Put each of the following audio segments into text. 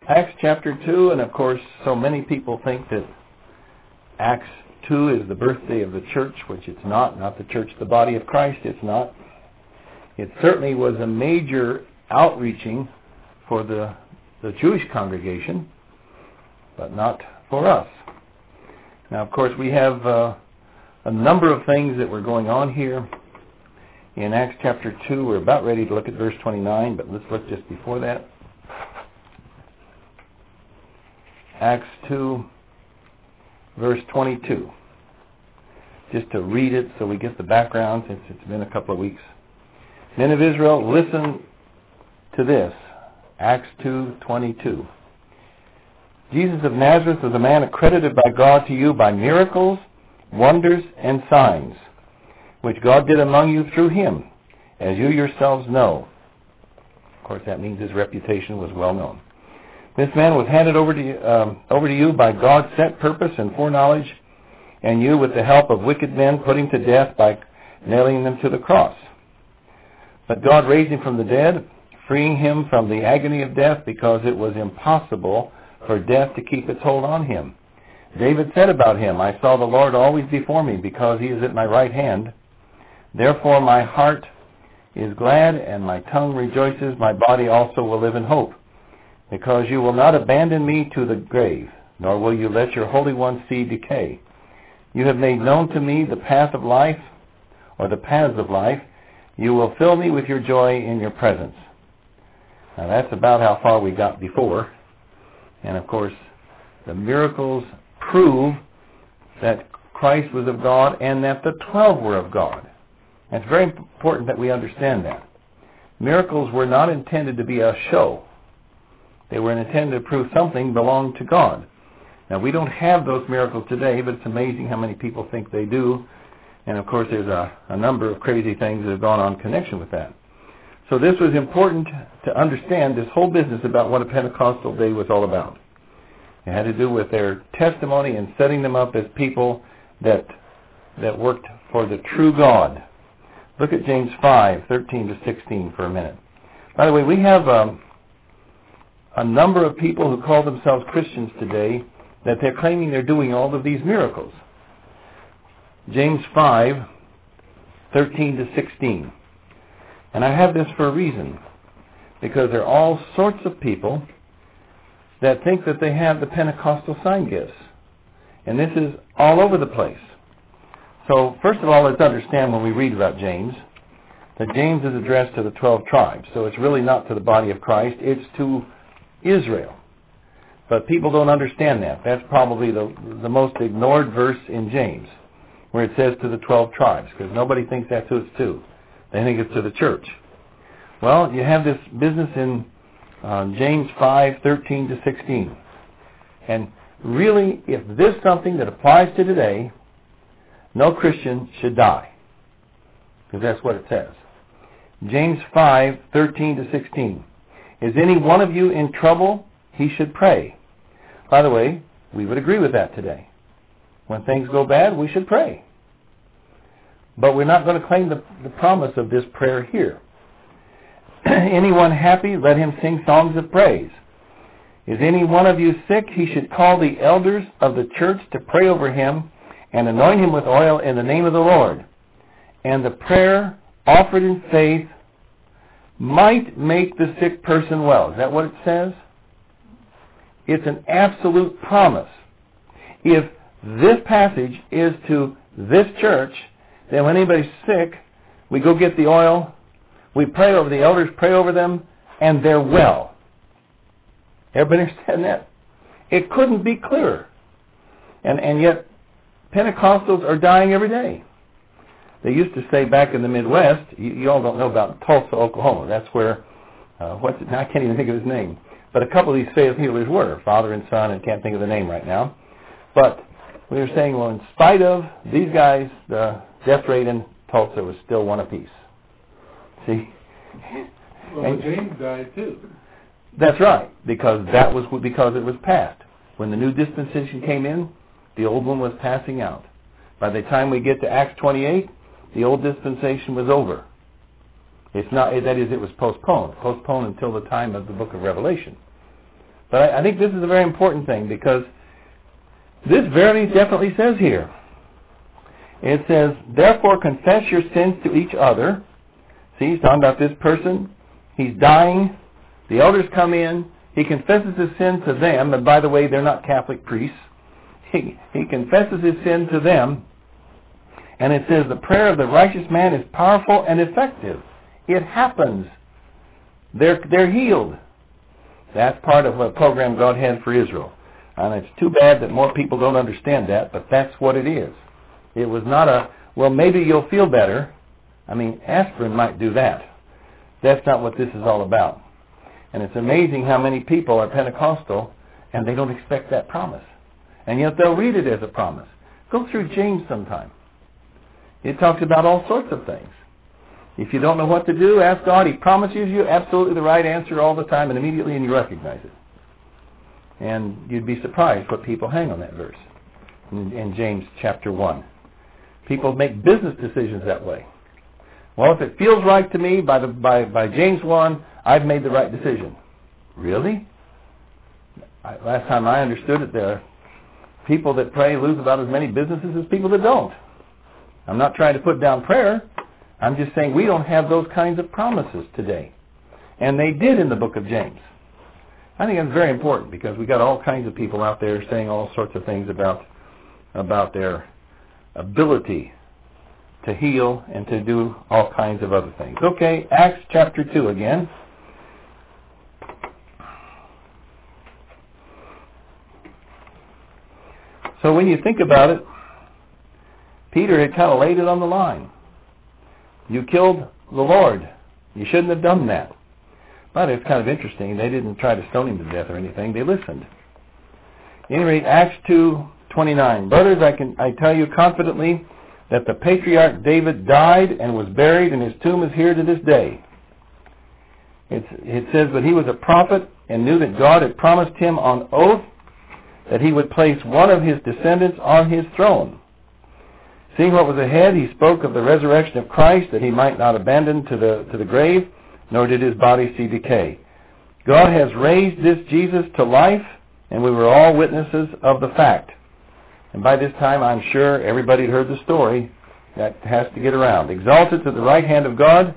Acts chapter 2, and of course, so many people think that Acts 2 is the birthday of the church, which it's not the church, the body of Christ, it's not. It certainly was a major outreaching for the Jewish congregation, but not for us. Now, of course, we have a number of things that were going on here. In Acts chapter 2, we're about ready to look at verse 29, but let's look just before that. Acts 2, verse 22. Just to read it so we get the background, since it's been a couple of weeks. Men of Israel, listen to this. Acts 2:22. Jesus of Nazareth was a man accredited by God to you by miracles, wonders, and signs, which God did among you through him, as you yourselves know. Of course, that means his reputation was well known. This man was handed over to you by God's set purpose and foreknowledge, and you, with the help of wicked men, put him to death by nailing them to the cross. But God raised him from the dead, freeing him from the agony of death, because it was impossible for death to keep its hold on him. David said about him, I saw the Lord always before me, because he is at my right hand. Therefore my heart is glad, and my tongue rejoices. My body also will live in hope, because you will not abandon me to the grave, nor will you let your Holy One see decay. You have made known to me the path of life, or the paths of life. You will fill me with your joy in your presence. Now that's about how far we got before. And of course, the miracles prove that Christ was of God and that the 12 were of God. And it's very important that we understand that. Miracles were not intended to be a show. They were intended to prove something belonged to God. Now, we don't have those miracles today, but it's amazing how many people think they do. And of course, there's a number of crazy things that have gone on in connection with that. So this was important to understand this whole business about what a Pentecostal day was all about. It had to do with their testimony and setting them up as people that worked for the true God. Look at James 5:13-16 for a minute. By the way, we have a number of people who call themselves Christians today that they're claiming they're doing all of these miracles. James 5:13-16. And I have this for a reason, because there are all sorts of people that think that they have the Pentecostal sign gifts. And this is all over the place. So first of all, let's understand when we read about James, that James is addressed to the 12 tribes. So it's really not to the body of Christ, it's to Israel. But people don't understand that. That's probably the most ignored verse in James, where it says to the 12 tribes, because nobody thinks that's who it's to. They think it's to the church. Well, you have this business in James 5:13-16. And really, if this is something that applies to today, no Christian should die, because that's what it says. James 5:13-16. Is any one of you in trouble? He should pray. By the way, we would agree with that today. When things go bad, we should pray. But we're not going to claim the promise of this prayer here. Anyone happy, let him sing songs of praise. Is any one of you sick? He should call the elders of the church to pray over him and anoint him with oil in the name of the Lord. And the prayer offered in faith might make the sick person well. Is that what it says? It's an absolute promise. If this passage is to this church, then when anybody's sick, we go get the oil, we pray over the elders, pray over them, and they're well. Everybody understand that? It couldn't be clearer. And yet, Pentecostals are dying every day. They used to say back in the Midwest, you all don't know about Tulsa, Oklahoma. That's where, I can't even think of his name. But a couple of these faith healers were, father and son, and can't think of the name right now. But we were saying, well, in spite of these guys, the death rate in Tulsa was still one apiece. See? Well, James died too. That's right, because it was passed. When the new dispensation came in, the old one was passing out. By the time we get to Acts 28, the old dispensation was over. It's not, that is, it was postponed until the time of the book of Revelation. But I think this is a very important thing, because this very definitely says here. It says, therefore confess your sins to each other. See, he's talking about this person. He's dying. The elders come in. He confesses his sin to them. And by the way, they're not Catholic priests. He confesses his sin to them. And it says, the prayer of the righteous man is powerful and effective. It happens. They're healed. That's part of a program God had for Israel. And it's too bad that more people don't understand that, but that's what it is. It was not well, maybe you'll feel better. I mean, aspirin might do that. That's not what this is all about. And it's amazing how many people are Pentecostal and they don't expect that promise. And yet they'll read it as a promise. Go through James sometime. It talks about all sorts of things. If you don't know what to do, ask God. He promises you absolutely the right answer all the time, and immediately you recognize it. And you'd be surprised what people hang on that verse in James chapter 1. People make business decisions that way. Well, if it feels right to me by James 1, I've made the right decision. Really? Last time I understood it, there are people that pray lose about as many businesses as people that don't. I'm not trying to put down prayer. I'm just saying we don't have those kinds of promises today. And they did in the book of James. I think that's very important, because we got all kinds of people out there saying all sorts of things about their ability to heal and to do all kinds of other things. Okay, Acts chapter 2 again. So when you think about it, Peter had kind of laid it on the line. You killed the Lord. You shouldn't have done that. But it's kind of interesting. They didn't try to stone him to death or anything. They listened. At any rate, Acts 2:29. Brothers, I tell you confidently that the patriarch David died and was buried, and his tomb is here to this day. It says that he was a prophet and knew that God had promised him on oath that he would place one of his descendants on his throne. Seeing what was ahead, he spoke of the resurrection of Christ, that he might not abandon to the grave, nor did his body see decay. God has raised this Jesus to life, and we were all witnesses of the fact. And by this time, I'm sure everybody had heard the story. That has to get around. Exalted to the right hand of God,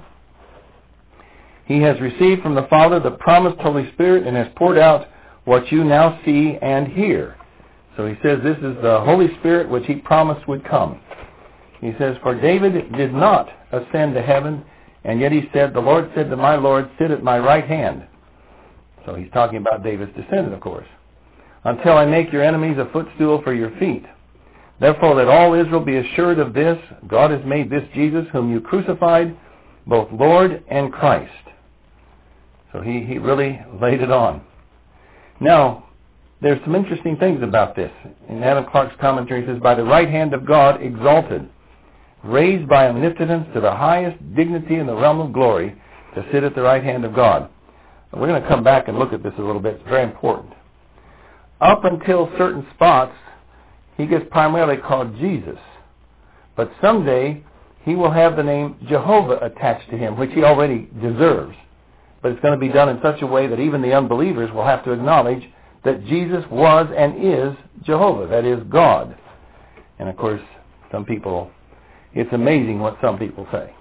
he has received from the Father the promised Holy Spirit and has poured out what you now see and hear. So he says this is the Holy Spirit which he promised would come. He says, for David did not ascend to heaven, and yet he said, the Lord said to my Lord, sit at my right hand. So he's talking about David's descendant, of course. Until I make your enemies a footstool for your feet. Therefore let all Israel be assured of this, God has made this Jesus, whom you crucified, both Lord and Christ. So he really laid it on. Now, there's some interesting things about this. In Adam Clark's commentary, it says, by the right hand of God exalted, raised by omnipotence to the highest dignity in the realm of glory, to sit at the right hand of God. And we're going to come back and look at this a little bit. It's very important. Up until certain spots, he gets primarily called Jesus. But someday, he will have the name Jehovah attached to him, which he already deserves. But it's going to be done in such a way that even the unbelievers will have to acknowledge that Jesus was and is Jehovah, that is God. And of course, some people, it's amazing what some people say.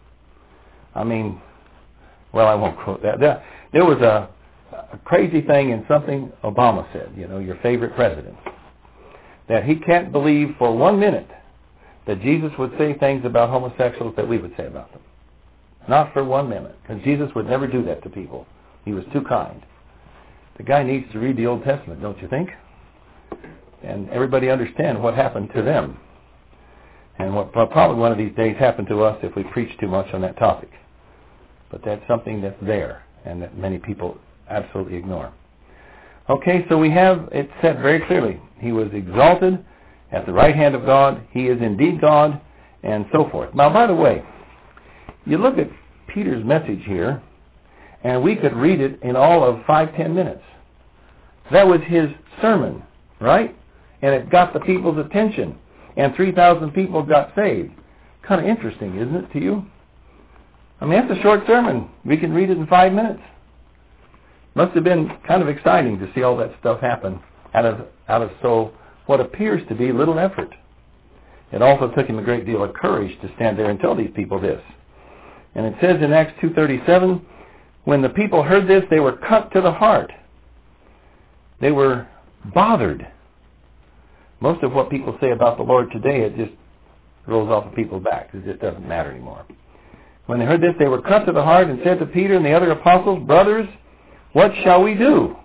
I mean, well, I won't quote that. There was a crazy thing in something Obama said, your favorite president, that he can't believe for 1 minute that Jesus would say things about homosexuals that we would say about them. Not for 1 minute, because Jesus would never do that to people. He was too kind. The guy needs to read the Old Testament, don't you think? And everybody understand what happened to them. And what will probably one of these days happen to us if we preach too much on that topic. But that's something that's there and that many people absolutely ignore. Okay, so we have it said very clearly. He was exalted at the right hand of God. He is indeed God, and so forth. Now, by the way, you look at Peter's message here, and we could read it in all of 5-10 minutes. That was his sermon, right? And it got the people's attention. And 3,000 people got saved. Kind of interesting, isn't it, to you? I mean, that's a short sermon. We can read it in 5 minutes. Must have been kind of exciting to see all that stuff happen out of so what appears to be little effort. It also took him a great deal of courage to stand there and tell these people this. And it says in Acts 2:37, when the people heard this, they were cut to the heart. They were bothered. Most of what people say about the Lord today, it just rolls off of people's backs. It just doesn't matter anymore. When they heard this, they were cut to the heart and said to Peter and the other apostles, brothers, what shall we do?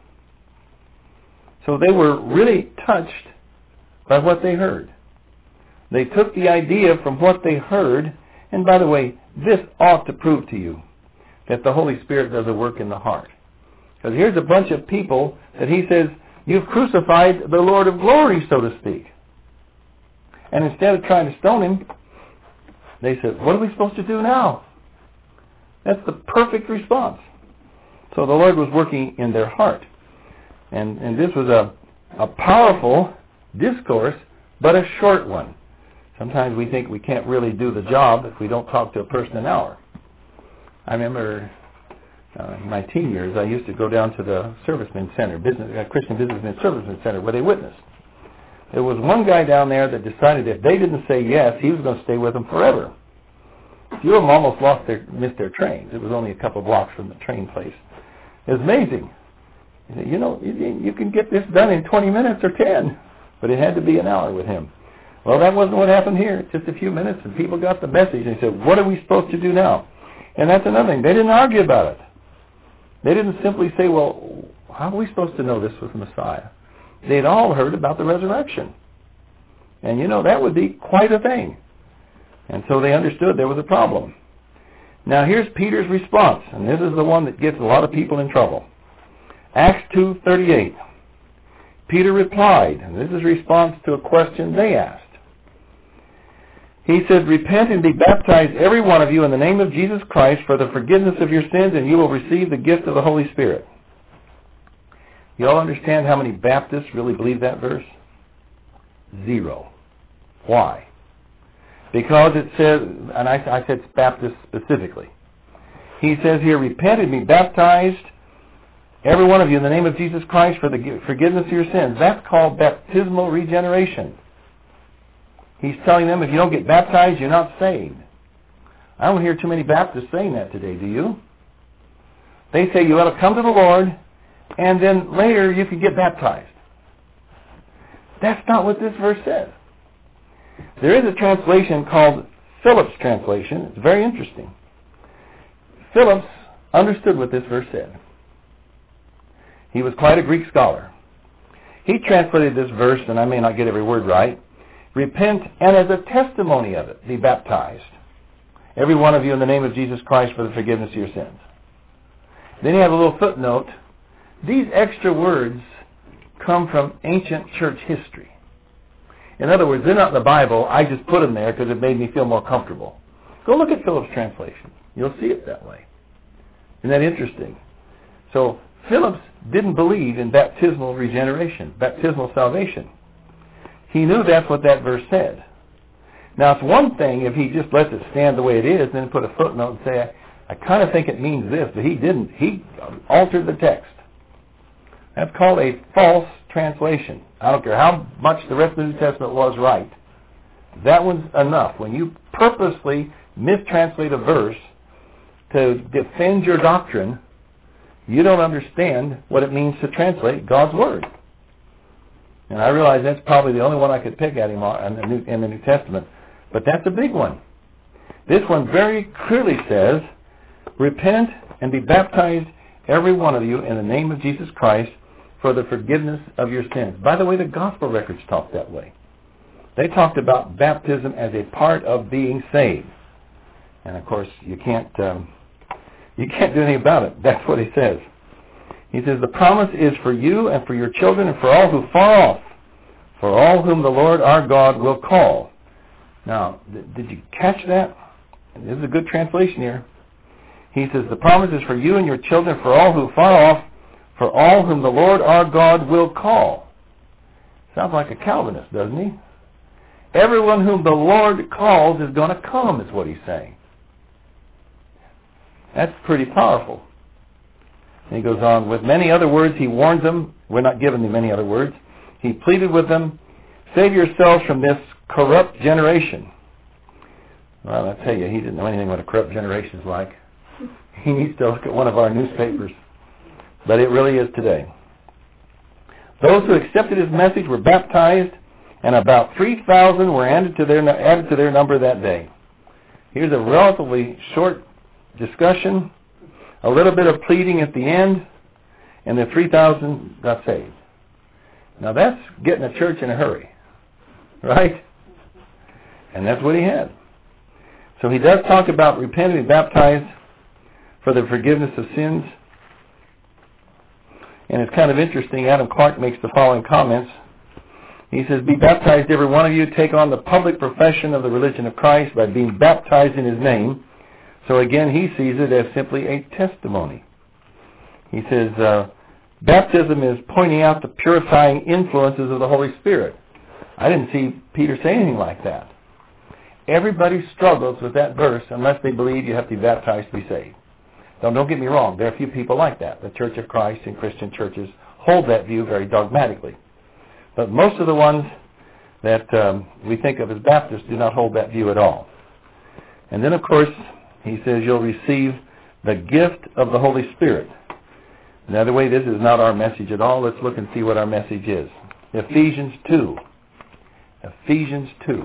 So they were really touched by what they heard. They took the idea from what they heard, and by the way, this ought to prove to you that the Holy Spirit does a work in the heart. Because here's a bunch of people that he says, you've crucified the Lord of glory, so to speak. And instead of trying to stone him, they said, what are we supposed to do now? That's the perfect response. So the Lord was working in their heart. And this was a powerful discourse, but a short one. Sometimes we think we can't really do the job if we don't talk to a person an hour. I remember in my teen years, I used to go down to the Servicemen Center, Christian Businessmen Servicemen Center, where they witnessed. There was one guy down there that decided if they didn't say yes, he was going to stay with them forever. A few of them almost missed their trains. It was only a couple blocks from the train place. It was amazing. You know, you can get this done in 20 minutes or 10, but it had to be an hour with him. Well, that wasn't what happened here. Just a few minutes, and people got the message, and they said, what are we supposed to do now? And that's another thing. They didn't argue about it. They didn't simply say, well, how are we supposed to know this was the Messiah? They'd all heard about the resurrection. And, you know, that would be quite a thing. And so they understood there was a problem. Now, here's Peter's response, and this is the one that gets a lot of people in trouble. Acts 2:38. Peter replied, and this is response to a question they asked. He said, repent and be baptized, every one of you, in the name of Jesus Christ for the forgiveness of your sins, and you will receive the gift of the Holy Spirit. You all understand how many Baptists really believe that verse? 0. Why? Because it says, and I said Baptist specifically. He says here, repent and be baptized, every one of you, in the name of Jesus Christ for the forgiveness of your sins. That's called baptismal regeneration. He's telling them if you don't get baptized, you're not saved. I don't hear too many Baptists saying that today, do you? They say you ought to come to the Lord, and then later you can get baptized. That's not what this verse says. There is a translation called Phillips' translation. It's very interesting. Phillips understood what this verse said. He was quite a Greek scholar. He translated this verse, and I may not get every word right, repent, and as a testimony of it, be baptized, every one of you, in the name of Jesus Christ for the forgiveness of your sins. Then he had a little footnote. These extra words come from ancient church history. In other words, they're not in the Bible. I just put them there because it made me feel more comfortable. Go look at Phillips' translation. You'll see it that way. Isn't that interesting? So Phillips didn't believe in baptismal regeneration, baptismal salvation. He knew that's what that verse said. Now, it's one thing if he just lets it stand the way it is and then put a footnote and say, I kind of think it means this, but he didn't. He altered the text. That's called a false translation. I don't care how much the rest of the New Testament was right. That one's enough. When you purposely mistranslate a verse to defend your doctrine, you don't understand what it means to translate God's Word. And I realize that's probably the only one I could pick at him in the New Testament. But that's a big one. This one very clearly says, repent and be baptized, every one of you, in the name of Jesus Christ for the forgiveness of your sins. By the way, the gospel records talk that way. They talked about baptism as a part of being saved. And of course, you can't do anything about it. That's what he says. He says, the promise is for you and for your children and for all who far off, for all whom the Lord our God will call. Now, did you catch that? This is a good translation here. He says, the promise is for you and your children, for all who far off, for all whom the Lord our God will call. Sounds like a Calvinist, doesn't he? Everyone whom the Lord calls is going to come, is what he's saying. That's pretty powerful. And he goes on, with many other words he warns them. We're not given them many other words. He pleaded with them, save yourselves from this corrupt generation. Well, I tell you, he didn't know anything what a corrupt generation is like. He needs to look at one of our newspapers. But it really is today. Those who accepted his message were baptized, and about 3,000 were added to their number that day. Here's a relatively short discussion, a little bit of pleading at the end, and the 3,000 got saved. Now that's getting a church in a hurry, right? And that's what he had. So he does talk about repent and be baptized for the forgiveness of sins. And it's kind of interesting, Adam Clark makes the following comments. He says, be baptized every one of you, take on the public profession of the religion of Christ by being baptized in his name. So again, he sees it as simply a testimony. He says, baptism is pointing out the purifying influences of the Holy Spirit. I didn't see Peter say anything like that. Everybody struggles with that verse unless they believe you have to be baptized to be saved. Now, don't get me wrong. There are a few people like that. The Church of Christ and Christian churches hold that view very dogmatically. But most of the ones that we think of as Baptists do not hold that view at all. And then, of course, he says you'll receive the gift of the Holy Spirit. Now, the way this is not our message at all. Let's look and see what our message is. Ephesians 2. Ephesians 2.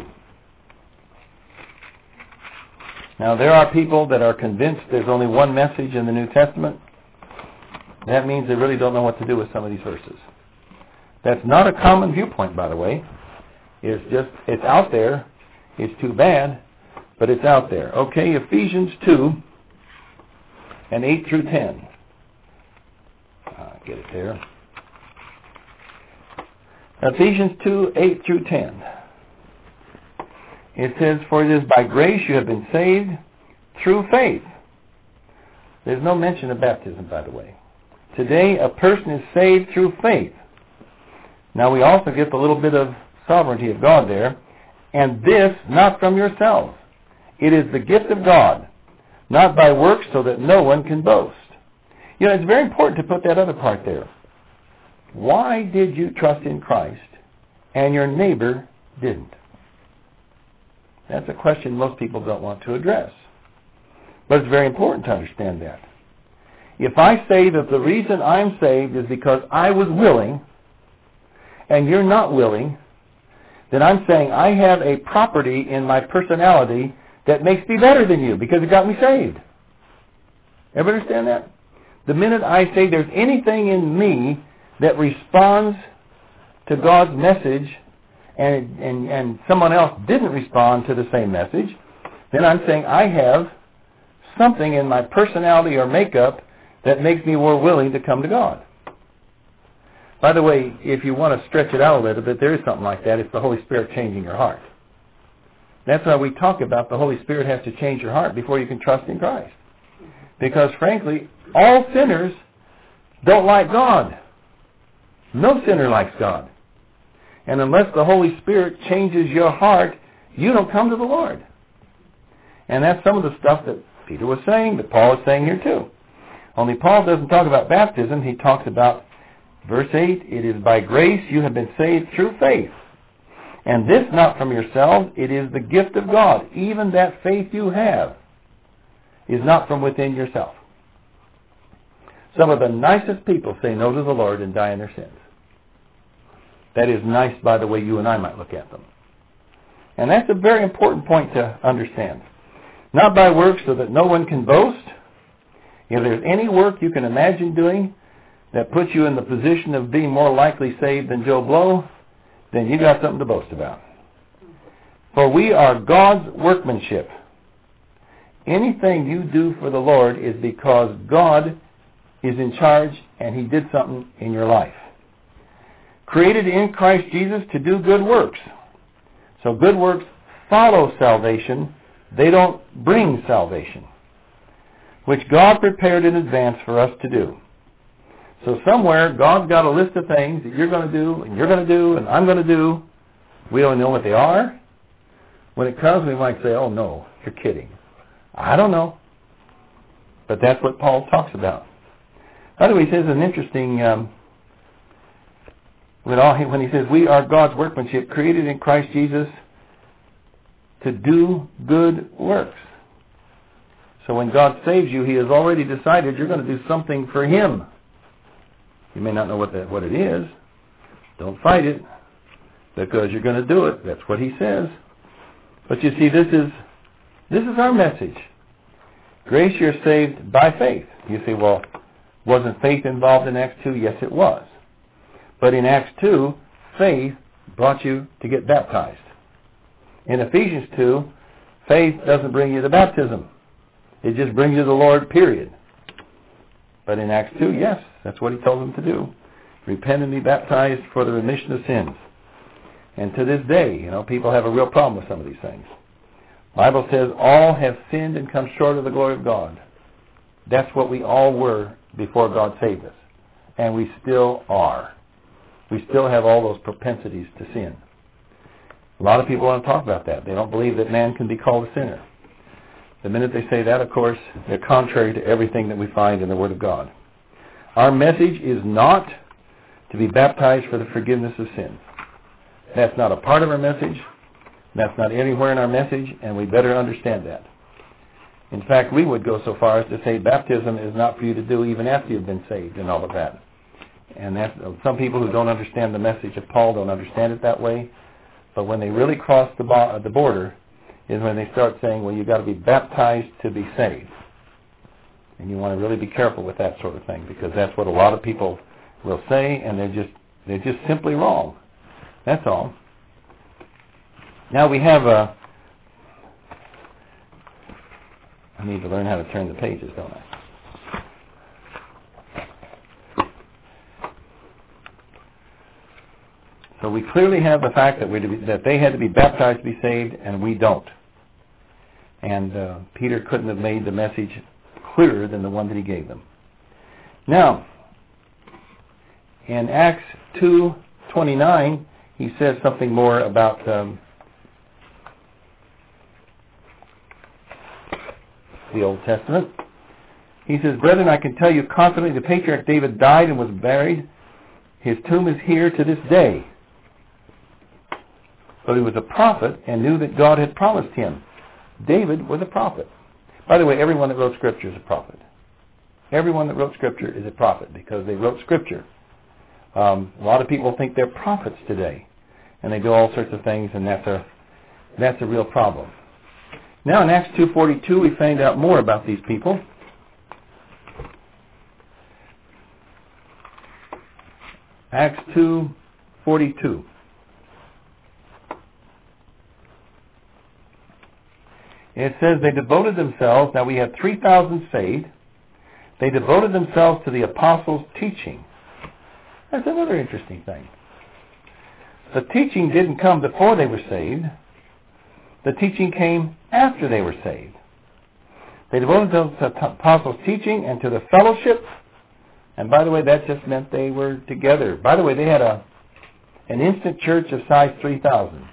Now, there are people that are convinced there's only one message in the New Testament. That means they really don't know what to do with some of these verses. That's not a common viewpoint, by the way. It's out there. It's too bad, but it's out there. Okay, Ephesians 2 and 8 through 10. Get it there. Ephesians 2, 8 through 10. It says, for it is by grace you have been saved through faith. There's no mention of baptism, by the way. Today, a person is saved through faith. Now, we also get the little bit of sovereignty of God there. And this, not from yourselves. It is the gift of God, not by works, so that no one can boast. You know, it's very important to put that other part there. Why did you trust in Christ and your neighbor didn't? That's a question most people don't want to address. But it's very important to understand that. If I say that the reason I'm saved is because I was willing, and you're not willing, then I'm saying I have a property in my personality that makes me better than you because it got me saved. Ever understand that? The minute I say there's anything in me that responds to God's message and someone else didn't respond to the same message, then I'm saying I have something in my personality or makeup that makes me more willing to come to God. By the way, if you want to stretch it out a little bit, there is something like that. It's the Holy Spirit changing your heart. That's why we talk about the Holy Spirit has to change your heart before you can trust in Christ. Because frankly, all sinners don't like God. No sinner likes God. And unless the Holy Spirit changes your heart, you don't come to the Lord. And that's some of the stuff that Peter was saying, that Paul is saying here too. Only Paul doesn't talk about baptism. He talks about, verse 8, it is by grace you have been saved through faith. And this not from yourselves, it is the gift of God. Even that faith you have is not from within yourself. Some of the nicest people say no to the Lord and die in their sins. That is nice by the way you and I might look at them. And that's a very important point to understand. Not by works so that no one can boast. If there's any work you can imagine doing that puts you in the position of being more likely saved than Joe Blow, then you got something to boast about. For we are God's workmanship. Anything you do for the Lord is because God is in charge and He did something in your life. Created in Christ Jesus to do good works. So good works follow salvation. They don't bring salvation. Which God prepared in advance for us to do. So somewhere, God's got a list of things that you're going to do, and you're going to do, and I'm going to do. We don't know what they are. When it comes, we might say, oh no, you're kidding. I don't know. But that's what Paul talks about. By the way, he says an interesting, when he says, we are God's workmanship, created in Christ Jesus to do good works. So when God saves you, He has already decided you're going to do something for Him. You may not know what it is. Don't fight it, because you're going to do it. That's what He says. But you see, this is our message. Grace, you're saved by faith. You say, well, wasn't faith involved in Acts 2? Yes, it was. But in Acts 2, faith brought you to get baptized. In Ephesians 2, faith doesn't bring you to baptism. It just brings you to the Lord, period. But in Acts 2, yes, that's what He told them to do. Repent and be baptized for the remission of sins. And to this day, people have a real problem with some of these things. The Bible says all have sinned and come short of the glory of God. That's what we all were before God saved us. And we still are. We still have all those propensities to sin. A lot of people want to talk about that. They don't believe that man can be called a sinner. The minute they say that, of course, they're contrary to everything that we find in the Word of God. Our message is not to be baptized for the forgiveness of sins. That's not a part of our message. That's not anywhere in our message, and we better understand that. In fact, we would go so far as to say baptism is not for you to do even after you've been saved and all of that. And some people who don't understand the message of Paul don't understand it that way. But when they really cross the border is when they start saying, well, you've got to be baptized to be saved. And you want to really be careful with that sort of thing, because that's what a lot of people will say, and they're just simply wrong. That's all. Now we have I need to learn how to turn the pages, don't I? So we clearly have the fact that they had to be baptized to be saved, and we don't. And Peter couldn't have made the message clearer than the one that he gave them. Now, in Acts 2:29, he says something more about the Old Testament. He says, brethren, I can tell you confidently, the patriarch David died and was buried. His tomb is here to this day. But he was a prophet and knew that God had promised him. David was a prophet. By the way, everyone that wrote Scripture is a prophet. Everyone that wrote Scripture is a prophet because they wrote Scripture. A lot of people think they're prophets today, and they do all sorts of things, and that's a real problem. Now in Acts 2:42, we find out more about these people. Acts 2:42. It says they devoted themselves, now we have 3,000 saved, they devoted themselves to the apostles' teaching. That's another interesting thing. The teaching didn't come before they were saved. The teaching came after they were saved. They devoted themselves to the apostles' teaching and to the fellowship. And by the way, that just meant they were together. By the way, they had an instant church of size 3,000.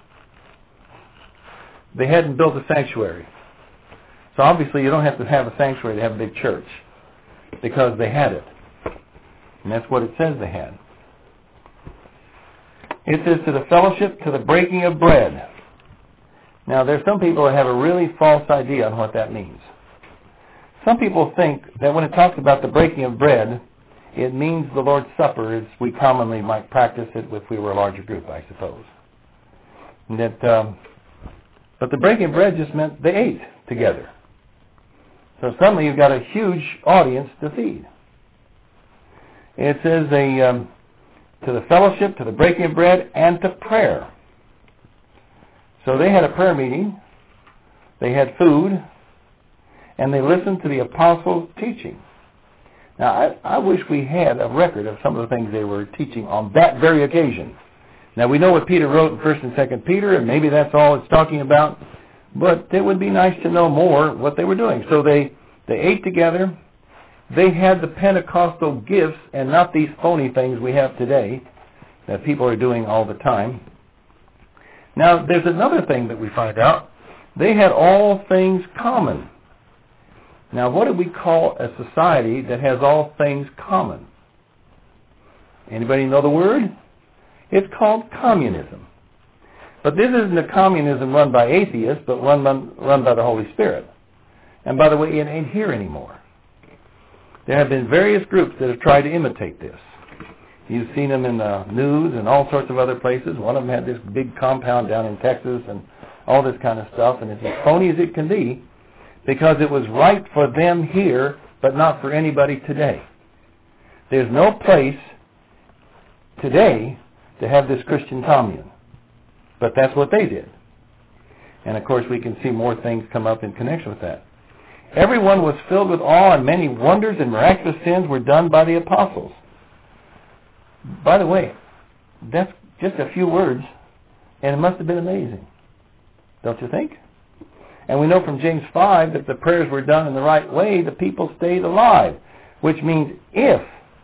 They hadn't built a sanctuary. So obviously you don't have to have a sanctuary to have a big church, because they had it. And that's what it says they had. It says to the fellowship, to the breaking of bread. Now there's some people that have a really false idea on what that means. Some people think that when it talks about the breaking of bread, it means the Lord's Supper as we commonly might practice it if we were a larger group, I suppose. And that, but the breaking of bread just meant they ate together. So suddenly you've got a huge audience to feed. It says to the fellowship, to the breaking of bread, and to prayer. So they had a prayer meeting, they had food, and they listened to the apostles' teaching. Now, I wish we had a record of some of the things they were teaching on that very occasion. Now, we know what Peter wrote in 1 and 2 Peter, and maybe that's all it's talking about, but it would be nice to know more what they were doing. So they ate together. They had the Pentecostal gifts and not these phony things we have today that people are doing all the time. Now, there's another thing that we find out. They had all things common. Now, what do we call a society that has all things common? Anybody know the word? It's called communism. But this isn't a communism run by atheists, but run by the Holy Spirit. And by the way, it ain't here anymore. There have been various groups that have tried to imitate this. You've seen them in the news and all sorts of other places. One of them had this big compound down in Texas and all this kind of stuff, and it's as phony as it can be because it was right for them here, but not for anybody today. There's no place today to have this Christian commune, but that's what they did. And of course we can see more things come up in connection with that. Everyone was filled with awe, and many wonders and miraculous things were done by the apostles. By the way, that's just a few words, and it must have been amazing. Don't you think? And we know from James 5 that the prayers were done in the right way, the people stayed alive, which means if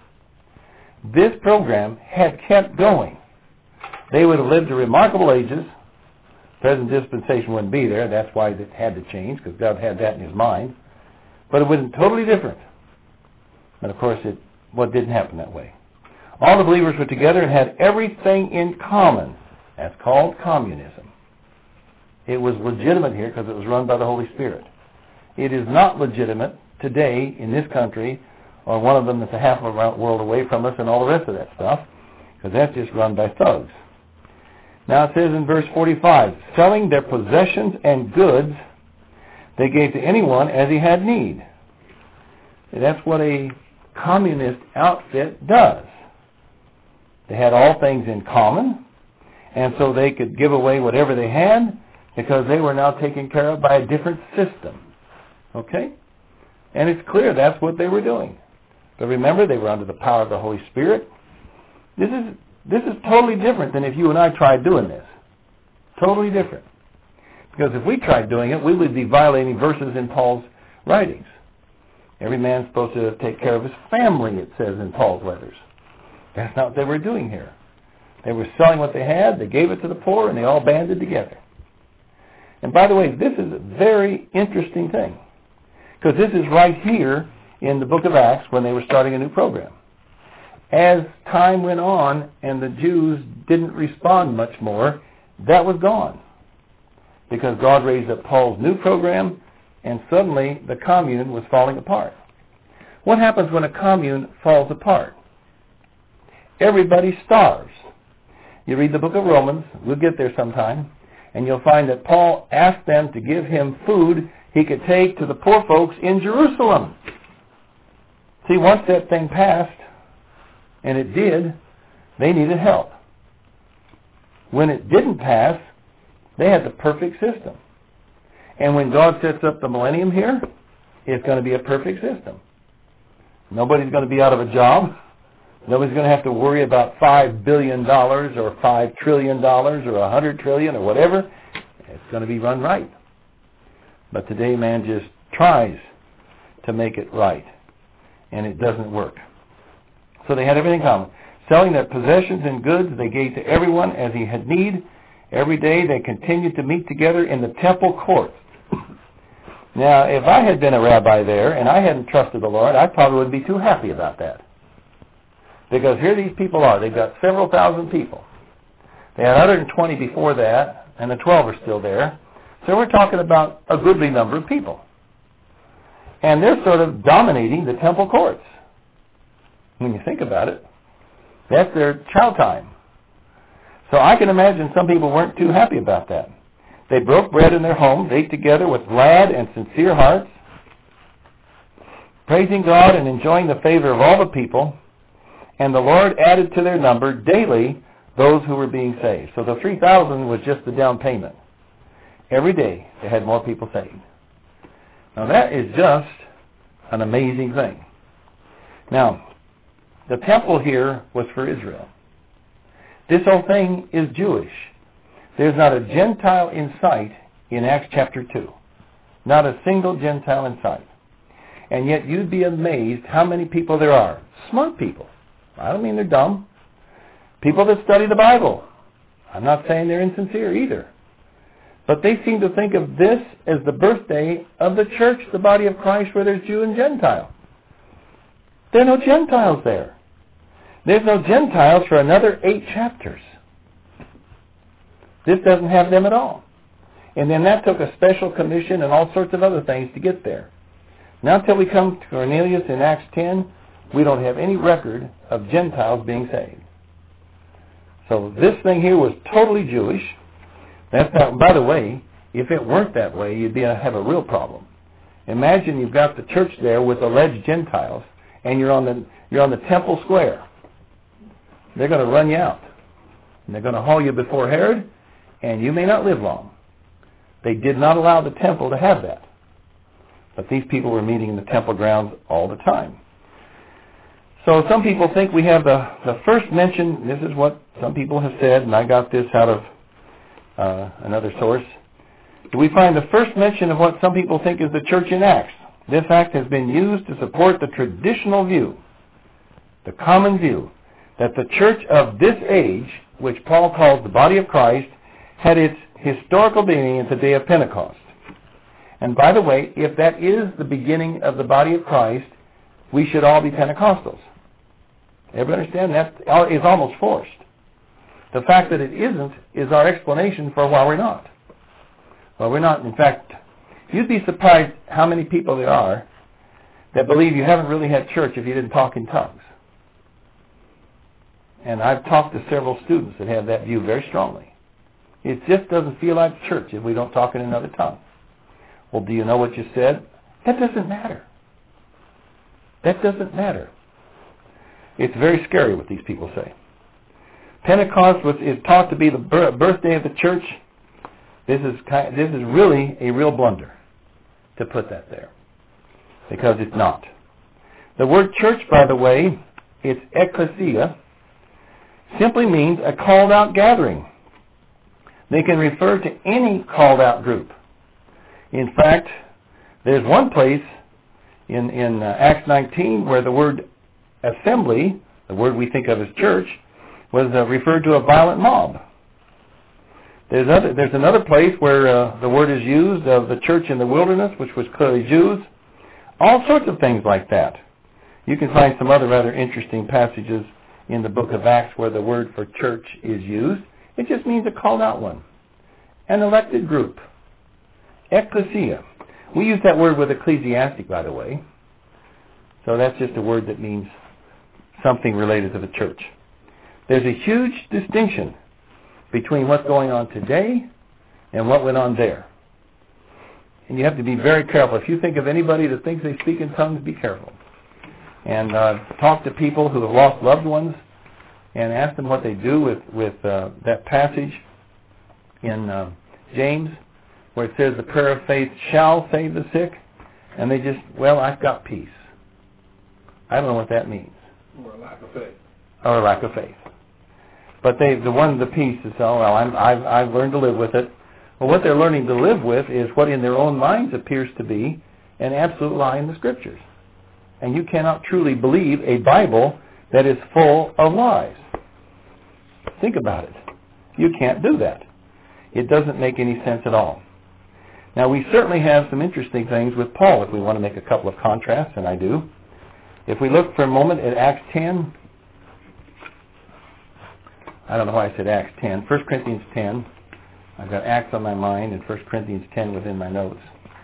this program had kept going, they would have lived to remarkable ages. Present dispensation wouldn't be there. That's why it had to change, because God had that in his mind. But it would have been totally different. But of course, it didn't happen that way. All the believers were together and had everything in common. That's called communism. It was legitimate here because it was run by the Holy Spirit. It is not legitimate today in this country, or one of them that's a half of a world away from us and all the rest of that stuff, because that's just run by thugs. Now it says in verse 45, selling their possessions and goods, they gave to anyone as he had need. And that's what a communist outfit does. They had all things in common, and so they could give away whatever they had because they were now taken care of by a different system. Okay? And it's clear that's what they were doing. But remember, they were under the power of the Holy Spirit. This is totally different than if you and I tried doing this. Totally different. Because if we tried doing it, we would be violating verses in Paul's writings. Every man's supposed to take care of his family, it says in Paul's letters. That's not what they were doing here. They were selling what they had, they gave it to the poor, and they all banded together. And by the way, this is a very interesting thing. Because this is right here in the book of Acts when they were starting a new program. As time went on and the Jews didn't respond much more, that was gone. Because God raised up Paul's new program, and suddenly the commune was falling apart. What happens when a commune falls apart? Everybody starves. You read the book of Romans, we'll get there sometime, and you'll find that Paul asked them to give him food he could take to the poor folks in Jerusalem. See, once that thing passed, and it did, they needed help. When it didn't pass, they had the perfect system. And when God sets up the millennium here, it's going to be a perfect system. Nobody's going to be out of a job. Nobody's going to have to worry about $5 billion or $5 trillion or $100 trillion or whatever. It's going to be run right. But today man just tries to make it right, and it doesn't work. So they had everything common. Selling their possessions and goods, they gave to everyone as he had need. Every day they continued to meet together in the temple courts. Now, if I had been a rabbi there and I hadn't trusted the Lord, I probably wouldn't be too happy about that. Because here these people are. They've got several thousand people. They had 120 before that, and the 12 are still there. So we're talking about a goodly number of people. And they're sort of dominating the temple courts. When you think about it, that's their chow time. So I can imagine some people weren't too happy about that. They broke bread in their homes, ate together with glad and sincere hearts, praising God and enjoying the favor of all the people. And the Lord added to their number daily those who were being saved. So the 3,000 was just the down payment. Every day they had more people saved. Now that is just an amazing thing. Now, the temple here was for Israel. This whole thing is Jewish. There's not a Gentile in sight in Acts chapter 2. Not a single Gentile in sight. And yet you'd be amazed how many people there are. Smart people. I don't mean they're dumb. People that study the Bible. I'm not saying they're insincere either. But they seem to think of this as the birthday of the church, the body of Christ, where there's Jew and Gentile. There are no Gentiles there. There's no Gentiles for another 8 chapters. This doesn't have them at all. And then that took a special commission and all sorts of other things to get there. Now until we come to Cornelius in Acts 10, we don't have any record of Gentiles being saved. So this thing here was totally Jewish. That's not, by the way, if it weren't that way, you'd have a real problem. Imagine you've got the church there with alleged Gentiles, and you're on the temple square. They're going to run you out. And they're going to haul you before Herod, and you may not live long. They did not allow the temple to have that. But these people were meeting in the temple grounds all the time. So some people think we have the first mention. This is what some people have said, and I got this out of another source. We find the first mention of what some people think is the church in Acts. This act has been used to support the traditional view, the common view, that the church of this age, which Paul calls the body of Christ, had its historical beginning at the day of Pentecost. And by the way, if that is the beginning of the body of Christ, we should all be Pentecostals. Everybody understand? That is almost forced. The fact that it isn't is our explanation for why we're not. Well, we're not. In fact, you'd be surprised how many people there are that believe you haven't really had church if you didn't talk in tongues. And I've talked to several students that have that view very strongly. It just doesn't feel like church if we don't talk in another tongue. Well, do you know what you said? That doesn't matter. That doesn't matter. It's very scary what these people say. Pentecost is taught to be the birthday of the church. This is really a real blunder to put that there, because it's not. The word church, by the way, it's ekklesia, simply means a called out gathering. They can refer to any called out group. In fact, there's one place in Acts 19 where the word assembly, the word we think of as church, was referred to a violent mob. There's another place where the word is used of the church in the wilderness, which was clearly Jews. All sorts of things like that. You can find some other rather interesting passages in the book of Acts where the word for church is used. It just means a called out one. An elected group. Ekklesia. We use that word with ecclesiastic, by the way. So that's just a word that means something related to the church. There's a huge distinction between what's going on today and what went on there. And you have to be very careful. If you think of anybody that thinks they speak in tongues, be careful. And talk to people who have lost loved ones and ask them what they do with that passage in James where it says the prayer of faith shall save the sick. And they just, well, I've got peace. I don't know what that means. Or a lack of faith. Or a lack of faith. But the peace is, oh, well, I've learned to live with it. Well, what they're learning to live with is what in their own minds appears to be an absolute lie in the Scriptures. And you cannot truly believe a Bible that is full of lies. Think about it. You can't do that. It doesn't make any sense at all. Now, we certainly have some interesting things with Paul if we want to make a couple of contrasts, and I do. If we look for a moment at Acts 10, I don't know why I said Acts 10, 1 Corinthians 10. I've got Acts on my mind and 1 Corinthians 10 within my notes.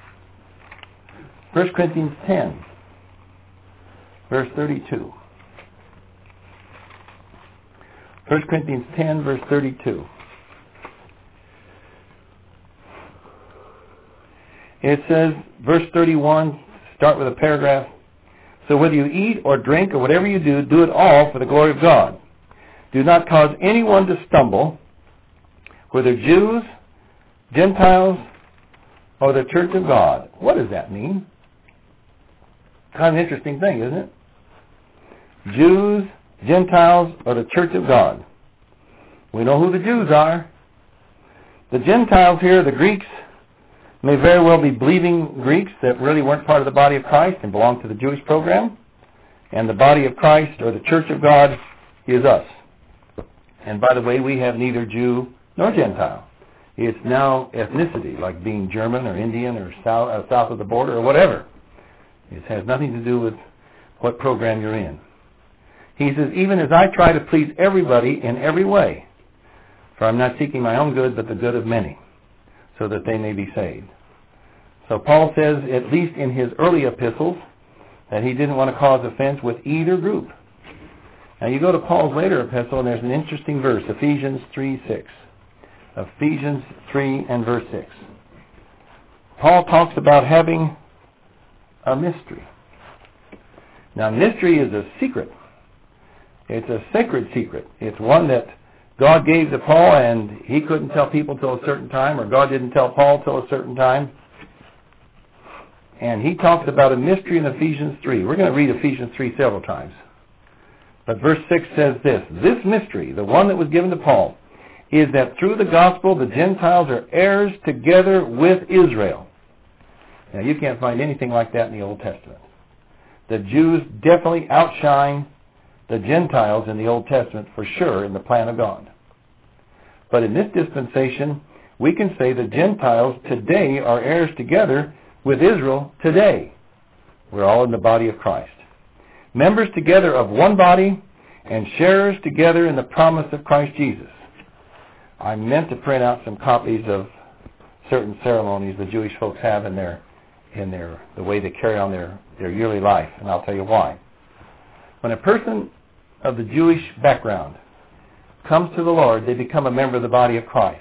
1 Corinthians 10, verse 32. 1 Corinthians 10, verse 32. It says, verse 31, start with a paragraph. So whether you eat or drink or whatever you do, do it all for the glory of God. Do not cause anyone to stumble, whether Jews, Gentiles, or the church of God. What does that mean? Kind of an interesting thing, isn't it? Jews, Gentiles, or the church of God. We know who the Jews are. The Gentiles here, the Greeks, may very well be believing Greeks that really weren't part of the body of Christ and belong to the Jewish program. And the body of Christ, or the church of God, is us. And by the way, we have neither Jew nor Gentile. It's now ethnicity, like being German or Indian or south of the border or whatever. It has nothing to do with what program you're in. He says, even as I try to please everybody in every way, for I'm not seeking my own good, but the good of many, so that they may be saved. So Paul says, at least in his early epistles, that he didn't want to cause offense with either group. Now you go to Paul's later epistle, and there's an interesting verse, Ephesians 3:6. Ephesians 3 and verse 6. Paul talks about having a mystery. Now mystery is a secret. It's a sacred secret. It's one that God gave to Paul, and he couldn't tell people till a certain time, or God didn't tell Paul till a certain time. And he talks about a mystery in Ephesians 3. We're going to read Ephesians 3 several times. But verse 6 says this, this mystery, the one that was given to Paul, is that through the gospel the Gentiles are heirs together with Israel. Now you can't find anything like that in the Old Testament. The Jews definitely outshine the Gentiles in the Old Testament for sure in the plan of God. But in this dispensation, we can say the Gentiles today are heirs together with Israel today. We're all in the body of Christ. Members together of one body and sharers together in the promise of Christ Jesus. I meant to print out some copies of certain ceremonies the Jewish folks have in the way they carry on their yearly life, and I'll tell you why. When a person of the Jewish background comes to the Lord, they become a member of the body of Christ.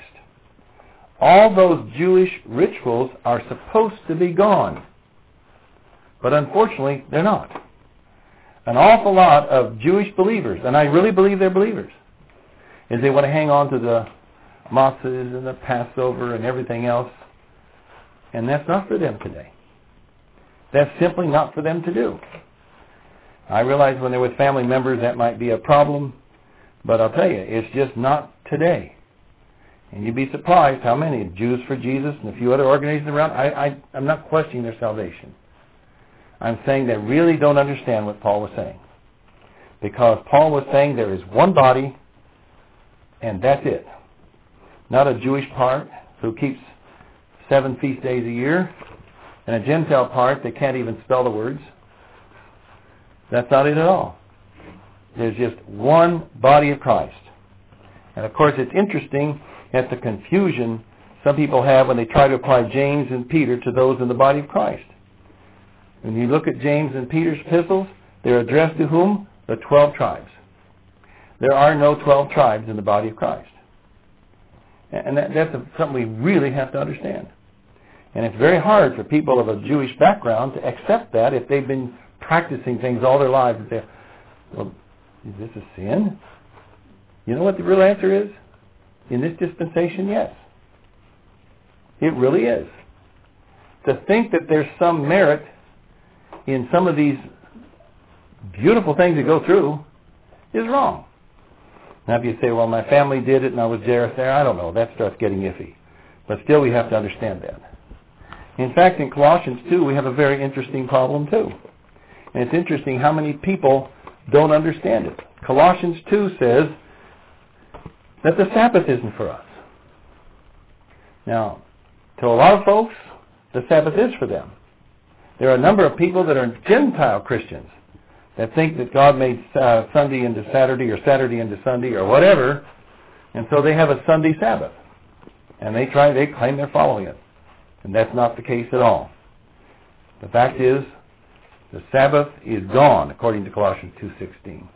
All those Jewish rituals are supposed to be gone, but unfortunately they're not. An awful lot of Jewish believers, and I really believe they're believers, is they want to hang on to the matzahs and the Passover and everything else, and that's not for them today. That's simply not for them to do. I realize when they're with family members that might be a problem, but I'll tell you, it's just not today. And you'd be surprised how many Jews for Jesus and a few other organizations around, I'm not questioning their salvation. I'm saying they really don't understand what Paul was saying. Because Paul was saying there is one body, and that's it. Not a Jewish part who keeps 7 feast days a year, and a Gentile part that can't even spell the words. That's not it at all. There's just one body of Christ. And of course it's interesting at the confusion some people have when they try to apply James and Peter to those in the body of Christ. When you look at James and Peter's epistles, they're addressed to whom? The 12 tribes. There are no 12 tribes in the body of Christ. And that's something we really have to understand. And it's very hard for people of a Jewish background to accept that if they've been practicing things all their lives and say, well, is this a sin? You know what the real answer is? In this dispensation, yes. It really is. To think that there's some merit in some of these beautiful things that go through is wrong. Now if you say, well, my family did it and I was there, I don't know, that starts getting iffy. But still we have to understand that. In fact, in Colossians 2, we have a very interesting problem too. And it's interesting how many people don't understand it. Colossians 2 says that the Sabbath isn't for us. Now, to a lot of folks, the Sabbath is for them. There are a number of people that are Gentile Christians that think that God made Sunday into Saturday or Saturday into Sunday or whatever, and so they have a Sunday Sabbath. And they claim they're following it. And that's not the case at all. The fact is, the Sabbath is gone, according to Colossians 2:16.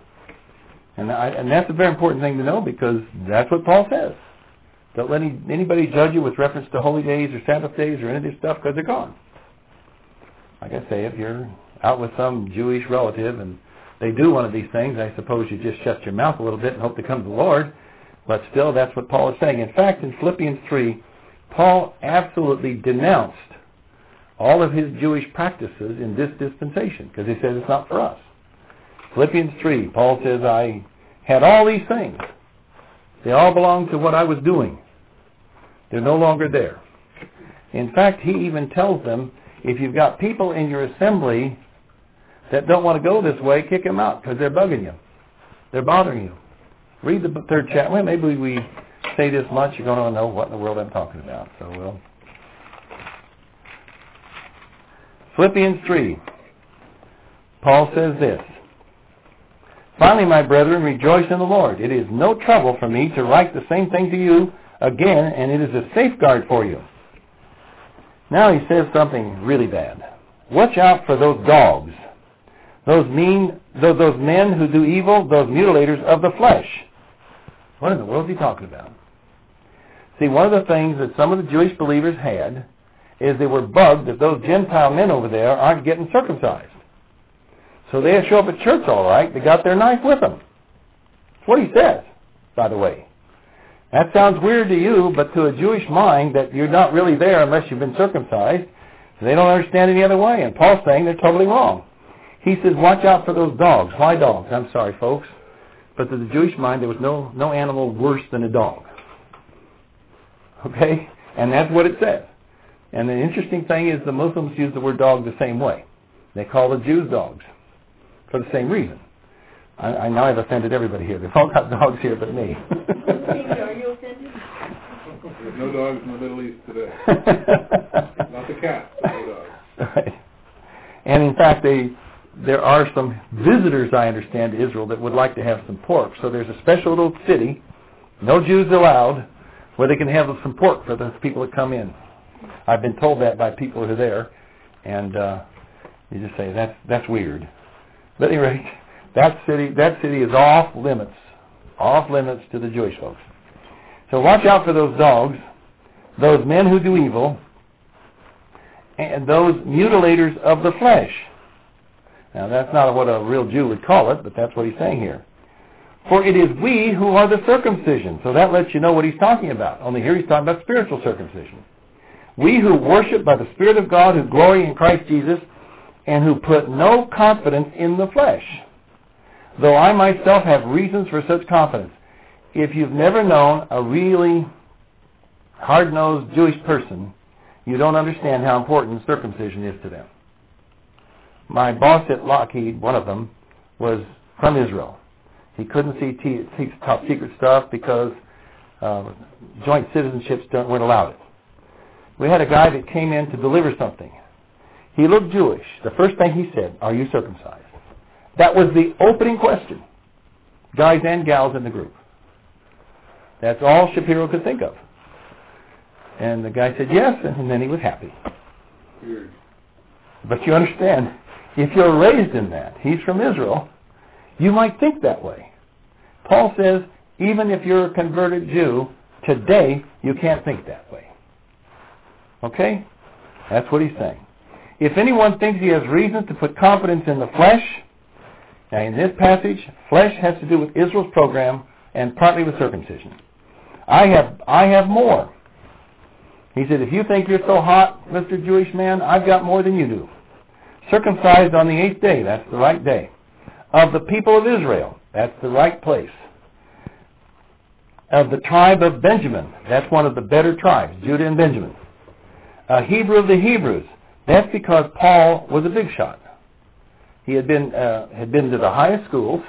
And that's a very important thing to know because that's what Paul says. Don't let anybody judge you with reference to holy days or Sabbath days or any of this stuff because they're gone. Like I say, if you're out with some Jewish relative and they do one of these things, I suppose you just shut your mouth a little bit and hope to come to the Lord. But still, that's what Paul is saying. In fact, in Philippians 3, Paul absolutely denounced all of his Jewish practices in this dispensation because he says it's not for us. Philippians 3, Paul says, I had all these things. They all belong to what I was doing. They're no longer there. In fact, he even tells them, if you've got people in your assembly that don't want to go this way, kick them out because they're bugging you. They're bothering you. Read the third chapter. Well, maybe we say this much, you're going to know what in the world I'm talking about. So we'll... Philippians 3. Paul says this. Finally, my brethren, rejoice in the Lord. It is no trouble for me to write the same thing to you again, and it is a safeguard for you. Now he says something really bad. Watch out for those dogs, those men who do evil, those mutilators of the flesh. What in the world is he talking about? See, one of the things that some of the Jewish believers had is they were bugged that those Gentile men over there aren't getting circumcised. So they show up at church all right. They got their knife with them. That's what he says, by the way. That sounds weird to you, but to a Jewish mind that you're not really there unless you've been circumcised, they don't understand any other way. And Paul's saying they're totally wrong. He says, watch out for those dogs. Why dogs? I'm sorry, folks. But to the Jewish mind, there was no animal worse than a dog. Okay? And that's what it says. And the interesting thing is the Muslims use the word dog the same way. They call the Jews dogs for the same reason. I know I've offended everybody here. They've all got dogs here but me. Are you offended? There's no dogs in the Middle East today. Not the cats, but no dogs. Right. And in fact, there are some visitors, I understand, to Israel that would like to have some pork. So there's a special little city, no Jews allowed, where they can have some pork for the people that come in. I've been told that by people who are there, and you just say, that's weird. But anyway, that city is off limits to the Jewish folks. So watch out for those dogs, those men who do evil, and those mutilators of the flesh. Now that's not what a real Jew would call it, but that's what he's saying here. For it is we who are the circumcision. So that lets you know what he's talking about. Only here he's talking about spiritual circumcision. We who worship by the Spirit of God, who glory in Christ Jesus, and who put no confidence in the flesh. Though I myself have reasons for such confidence. If you've never known a really hard-nosed Jewish person, you don't understand how important circumcision is to them. My boss at Lockheed, one of them, was from Israel. He couldn't see top secret stuff because joint citizenships weren't allowed it. We had a guy that came in to deliver something. He looked Jewish. The first thing he said, are you circumcised? That was the opening question. Guys and gals in the group. That's all Shapiro could think of. And the guy said yes, and then he was happy. Weird. But you understand, if you're raised in that, he's from Israel, you might think that way. Paul says, even if you're a converted Jew, today you can't think that way. Okay? That's what he's saying. If anyone thinks he has reason to put confidence in the flesh, now in this passage, flesh has to do with Israel's program and partly with circumcision. I have more. He said, if you think you're so hot, Mr. Jewish man, I've got more than you do. Circumcised on the 8th day, that's the right day. Of the people of Israel, that's the right place. Of the tribe of Benjamin, that's one of the better tribes, Judah and Benjamin. A Hebrew of the Hebrews, that's because Paul was a big shot. He had been to the highest schools,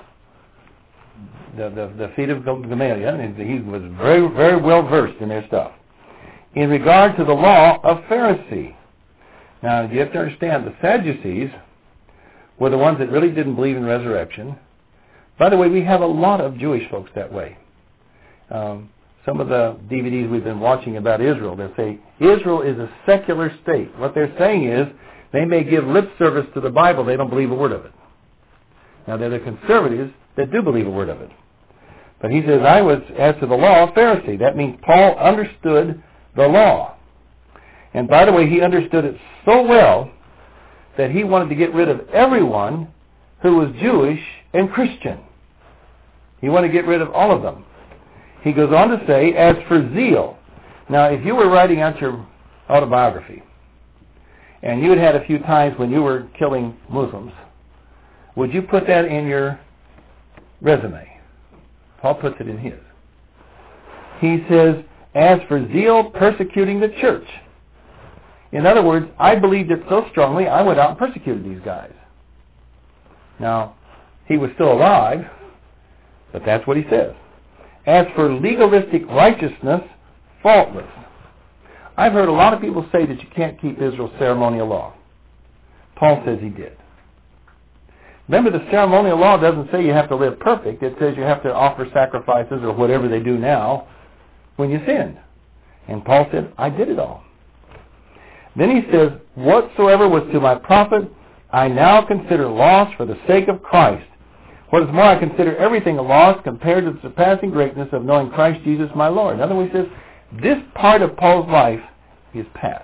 the feet of Gamaliel, and he was very, very well versed in their stuff. In regard to the law of Pharisee. Now, you have to understand, the Sadducees were the ones that really didn't believe in resurrection. By the way, we have a lot of Jewish folks that way. Some of the DVDs we've been watching about Israel, they'll say, Israel is a secular state. What they're saying is, they may give lip service to the Bible, they don't believe a word of it. Now, they're the conservatives that do believe a word of it. But he says, I was, as to the law, a Pharisee. That means Paul understood the law. And by the way, he understood it so well that he wanted to get rid of everyone who was Jewish and Christian. He wanted to get rid of all of them. He goes on to say, as for zeal. Now, if you were writing out your autobiography, and you had had a few times when you were killing Muslims, would you put that in your resume? Paul puts it in his. He says, as for zeal persecuting the church. In other words, I believed it so strongly, I went out and persecuted these guys. Now, he was still alive, but that's what he says. As for legalistic righteousness, faultless. I've heard a lot of people say that you can't keep Israel's ceremonial law. Paul says he did. Remember, the ceremonial law doesn't say you have to live perfect. It says you have to offer sacrifices or whatever they do now when you sinned. And Paul said, I did it all. Then he says, whatsoever was to my profit, I now consider loss for the sake of Christ. What is more, I consider everything a loss compared to the surpassing greatness of knowing Christ Jesus my Lord. In other words, he says, this part of Paul's life is past.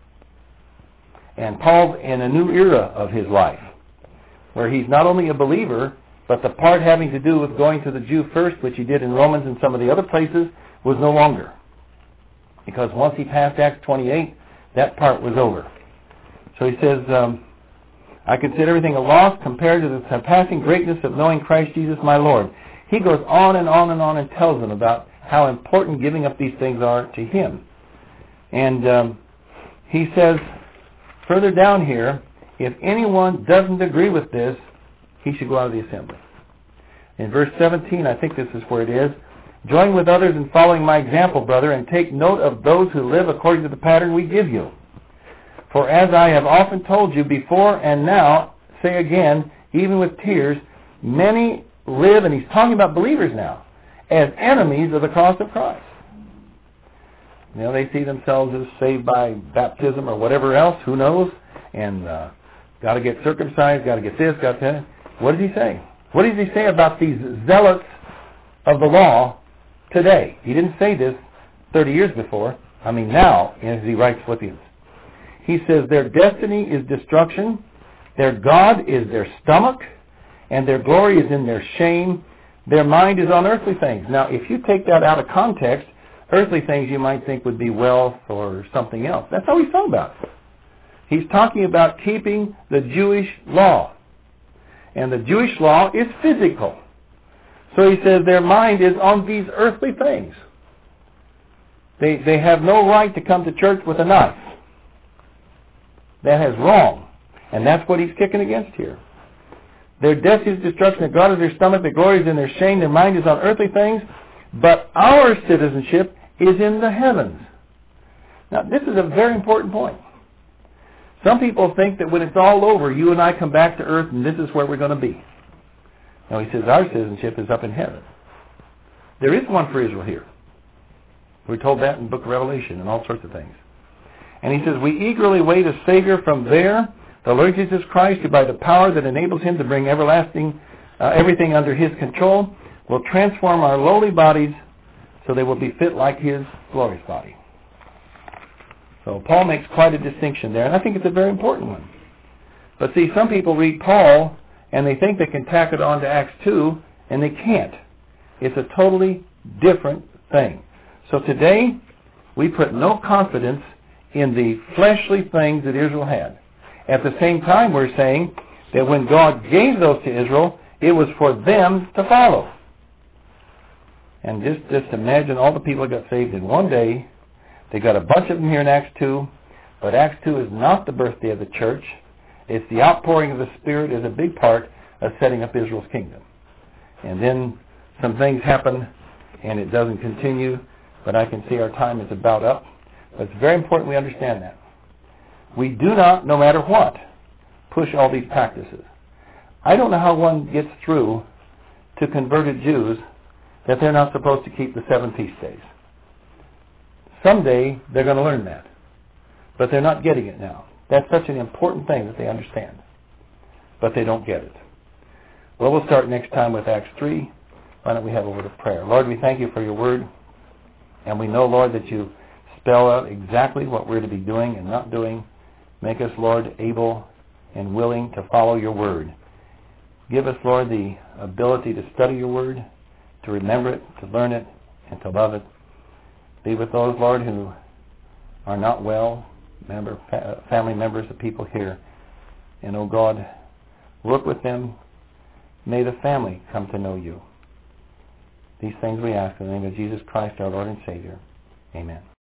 And Paul's in a new era of his life, where he's not only a believer, but the part having to do with going to the Jew first, which he did in Romans and some of the other places, was no longer. Because once he passed Acts 28, that part was over. So he says, I consider everything a loss compared to the surpassing greatness of knowing Christ Jesus my Lord. He goes on and on and on and tells them about how important giving up these things are to him. And he says, further down here, if anyone doesn't agree with this, he should go out of the assembly. In verse 17, I think this is where it is, join with others in following my example, brother, and take note of those who live according to the pattern we give you. For as I have often told you before and now, say again, even with tears, many live, and he's talking about believers now, as enemies of the cross of Christ. You know, they see themselves as saved by baptism or whatever else, who knows, and got to get circumcised, got to get this, got that. What does he say? What does he say about these zealots of the law today? He didn't say this 30 years before. I mean now, as he writes Philippians. He says their destiny is destruction, their God is their stomach, and their glory is in their shame. Their mind is on earthly things. Now, if you take that out of context, earthly things you might think would be wealth or something else. That's how he's talking about it. He's talking about keeping the Jewish law. And the Jewish law is physical. So he says their mind is on these earthly things. They have no right to come to church with a knife. That is wrong. And that's what he's kicking against here. Their death is destruction, their God is their stomach, their glory is in their shame, their mind is on earthly things, but our citizenship is in the heavens. Now, this is a very important point. Some people think that when it's all over, you and I come back to earth and this is where we're going to be. No, he says our citizenship is up in heaven. There is one for Israel here. We're told that in the book of Revelation and all sorts of things. And he says, we eagerly wait a Savior from there, the Lord Jesus Christ, who by the power that enables him to bring everything under his control, will transform our lowly bodies so they will be fit like his glorious body. So Paul makes quite a distinction there, and I think it's a very important one. But see, some people read Paul, and they think they can tack it on to Acts 2, and they can't. It's a totally different thing. So today, we put no confidence in the fleshly things that Israel had. At the same time, we're saying that when God gave those to Israel, it was for them to follow. And just imagine all the people that got saved in one day. They got a bunch of them here in Acts 2, but Acts 2 is not the birthday of the church. It's the outpouring of the Spirit is a big part of setting up Israel's kingdom. And then some things happen, and it doesn't continue, but I can see our time is about up. But it's very important we understand that. We do not, no matter what, push all these practices. I don't know how one gets through to converted Jews that they're not supposed to keep the 7 feast days. Someday they're going to learn that. But they're not getting it now. That's such an important thing that they understand. But they don't get it. Well, we'll start next time with Acts 3. Why don't we have a word of prayer? Lord, we thank you for your word. And we know, Lord, that you spell out exactly what we're to be doing and not doing. Make us, Lord, able and willing to follow your word. Give us, Lord, the ability to study your word, to remember it, to learn it, and to love it. Be with those, Lord, who are not well, family members of people here. And, oh God, work with them. May the family come to know you. These things we ask in the name of Jesus Christ, our Lord and Savior. Amen.